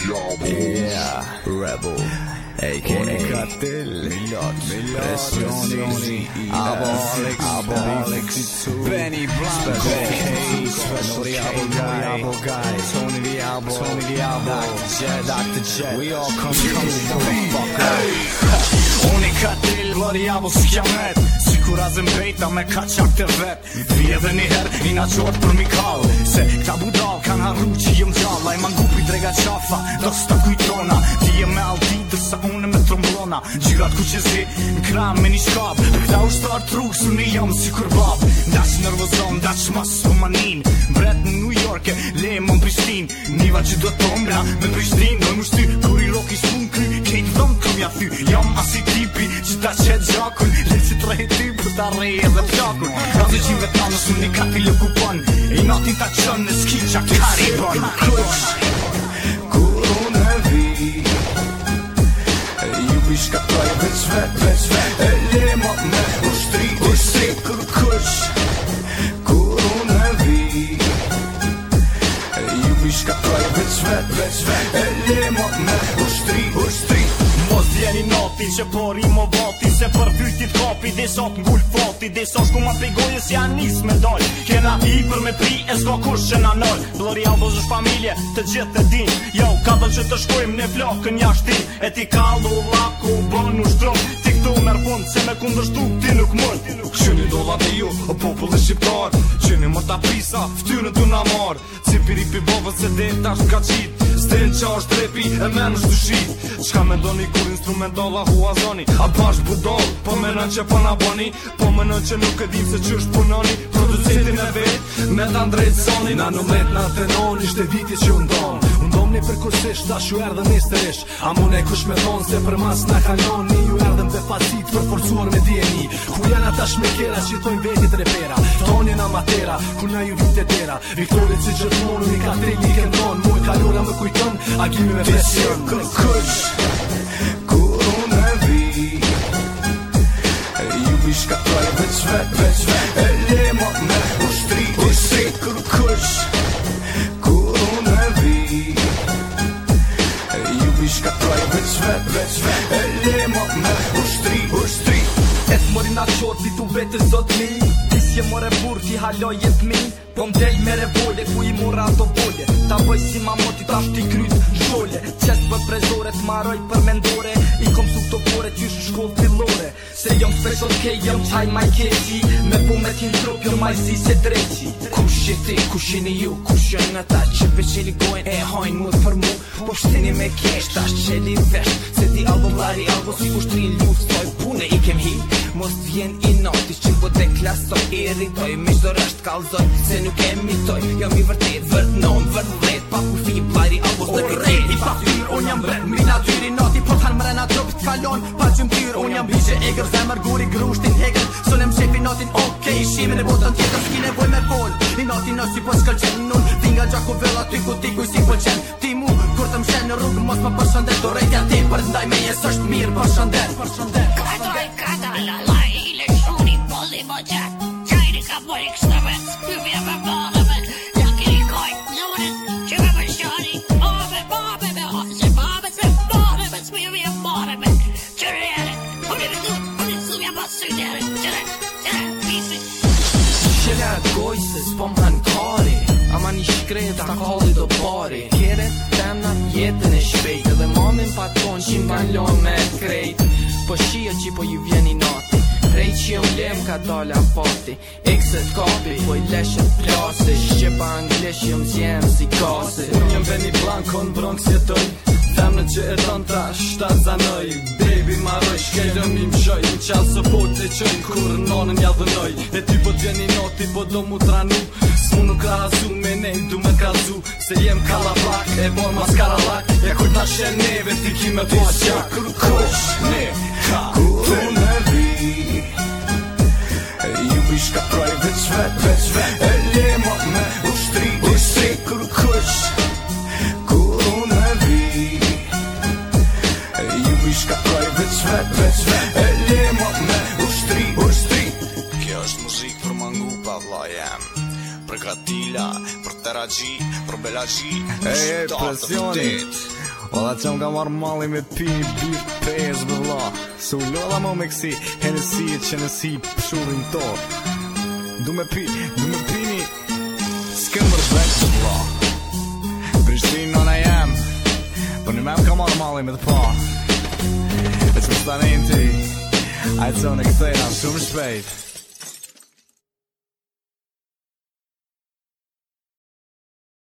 Yeah, Rebel A.K.A. Kartell, Pressioni, Alex, Benny Blanco, Tony the Albo, Dr. Jet, we all come Unë I Kartell, Bloody Albo s'kjamet Sikur azem bejta me kaçak të vet Vi edhe njëher, I na qort për Mikall Se këta budal kan harru që jëm gjalla I mangupi drega qafa, dosta kujtona Ti je me aldi, dërsa unë me tromblona Gjyrat ku që zi, n'kram me një shkap Këta ushtar truk, su një jam si kur bab Dash nervozon, dash mas për manin Bret në New York, le më në Prishtin Niva që do tombra, me Prishtin Doj më shty, kur I rock I shpun kry Kejt dhëm këm ja thy, jam asi tipi Që ta qet gjakun, le që të rejt ty Për ta rej edhe plakun Razë qive ta në sun një kati lë kupon I natin ta qën në ski qa karibon Kur unë e vi Ju I shkatoj veç vet E le ma me ushtri kur kush Kur unë e vi Ju I shkatoj veç vet E le ma me ushtri Mos djeni nati që por I mo vati Se për fytit kapi desat n'gull fati Desat shku ma pegoje si anis me dal Kena I për me pri e s'ka kush që na nal Bloody Albo është familje të gjithë e din Jo, ka dhe që të shkojmë në flakën jashtin E ti kallu, laku, banu shtrum Ti këtu merë fund se me kundërshtu ti nuk mund Qëni do dhe ju, o popull e shqiptar Qëni më ta prisa, ftyrën tu na mar Cipiri pi bovës se dhe tash ka qit Sten qa është repi e men është dushit Qka me doni kur instrumentala huazoni A bash budol, po menon që po na boni Po menon që nuk e dim se që është punoni Producentin e vet, me ta ndrejt soni Na numet na tenon, ishte viti që undon Undomni për kursisht, ta shu erdhe misterish A mune kush me thonë se për mas na kanoni Ju erdhem dhe facit për forcuar me DNI Ku janë ata shmekera që tojnë vetit repera Toni na matera, ku na ju vite tera Viktorit që gjithmonu I Kartelli I këndon Mu e kalora më kujton, agimi me presion Kush Kur unë e vi Ju I shkatoj veç vet E le ma me ushtri kur kush Kur unë e vi Ju I shkatoj veç vet E le ma me ushtri Et mori na qot si tu vetër zot mi Disje more bur ti haloj jet mi Po mdej me revole ku I mora ato bolje Ta bëj si mamoti ta shti kryt zhole Qes për prezore t'maroj për mendore I kom su këto pore t'jush shkoll fillore Se jom special kej jom qaj maj keqi Me po me t'in trup jom maj si se dreqi Kush je ti, kush jeni ju, kush janë ata që veçeli gojnë e hajnë mut për mu Po shtini me kesh, tash qeli vesh Se ti Albo Bloody Albo si ushtrin luft Soj pune I kem hi Mos t'vjen I natis që po te klasoj I rritoj, me shdo rasht kalzoj Se nuk e mitoj, jam I vërtet Vërt non, vërt vret, pa ku fi Bloody Albo së të rejt I pa fyr, unë jam bret Mi natyri nati, po t'han mrena trup t'kalon Pa që m'tyr, unë jam bishe egrë Zemër guri grushtin hegrë Sonem shefi natin, okej, shime në botën tjetër S'ki nevoj me fol, I natin nësi po s'këllqen Nun, tinga gjako vella ty ku tikuj si pëlqen Ti mu, kur të m'shen në rrugë Mos më përshëndet, do rejtja ti Për ndaj me jes është mirë përshëndet Kata, la I leshoni Polli mo gjat Qajri ka bori kështë vet Pyvje me bale me Lakiri koj Nurin që me përshoni Babe me hose Babe se bale me Spyvje bale me Qërere Unë me du Unë sumja pas sydere Qëre Pisi Qële goj se s'pom han kari Ama një shkret ta kalli do pari Kjere temna jetën e shpejt Edhe mamin paton që m'ban lon me krejt Po shia që po ju vjeni nati Prej që jom lem ka dala fati Xet kapi, po I leshen plasi Shqepa anglesh jom zjem si kasi Unë jom Benny Blanco në Bronx jetoj Femnë që e ton ta shtat zanoj Baby maroj shkejlëm I mshoj Në qalë së po të qëjnë kur nonën ja dhënoj E ty po t'jeni noti po do mu tranu S'mu nuk rahazu me nej du me kazu Se jem kalabak e bor maskaralak E kur ta shen neve ti ki me po qak Kur kush ne ka Kur unë e vi Ju I shkatoj veç vet E le ma me ushtri kur kush Kur unë e vi Ju I shkatoj veç vet E le ma me ushtri Kjo është muzik për mangu pa vla jem Për Gatila, për Teragji, për Belagji Pressioni Valla qëm ka marrë malli me pi bir pes vëlla. Su lolla mo me kësi Hennessy e që nësi pëshullin to. Du me pini s'kem vërbet vëlla. Prishtin nona jam, për një mem ka marrë malli me të pa. E që më stanin ti, a e të zonë e këthejna shumë shpejt.